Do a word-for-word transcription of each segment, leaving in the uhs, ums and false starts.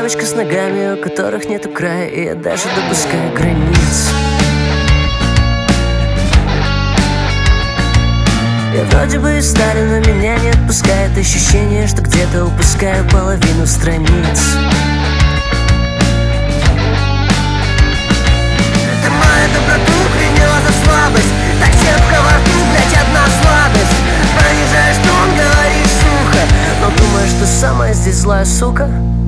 девочка с ногами, у которых нету края, и я даже допускаю границ. Я вроде бы и старый, но меня не отпускает ощущение, что где-то упускаю половину страниц. Ты мою доброту приняла за слабость, так терпко во рту, блять, одна сладость. Понижаешь тон, говоришь сухо, но думаешь, что самая здесь злая сука?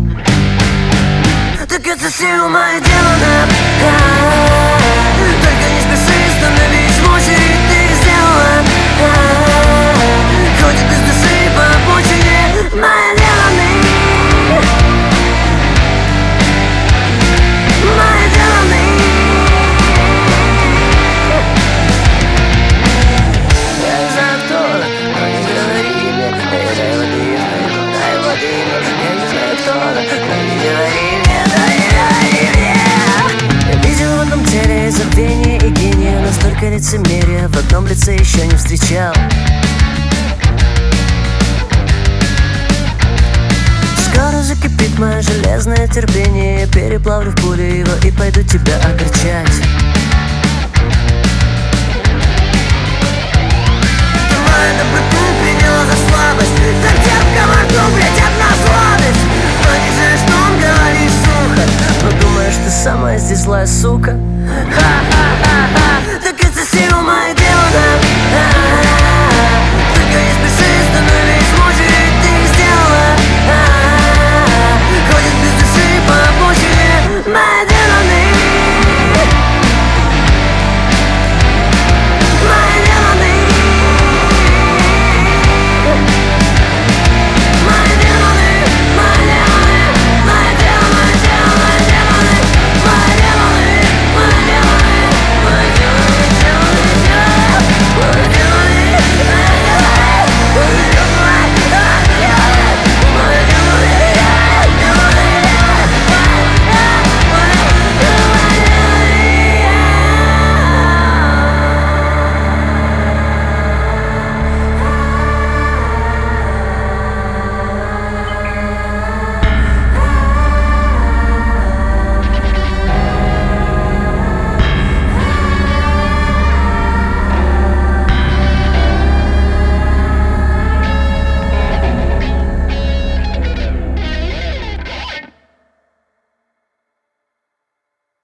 Так это сила моя делана. Только не спеши, становись в очередь, ты сделала. Ходит из души по обочине моя делана. Моя делана. Я не знаю, кто она, но не говори мне. Дай воды, дай воды, я не знаю, кто она, но не говори мне. Забвение и гения, настолько лицемерия в одном лице еще не встречал. Скоро закипит мое железное терпение, я переплавлю в пулю его и пойду тебя огорчать. Ты мою доброту приняла за слабость, так терпко во рту, блять, одна сладость. Понижаешь тон, говоришь сухо, но думаешь, ты самая здесь злая сука? Ха!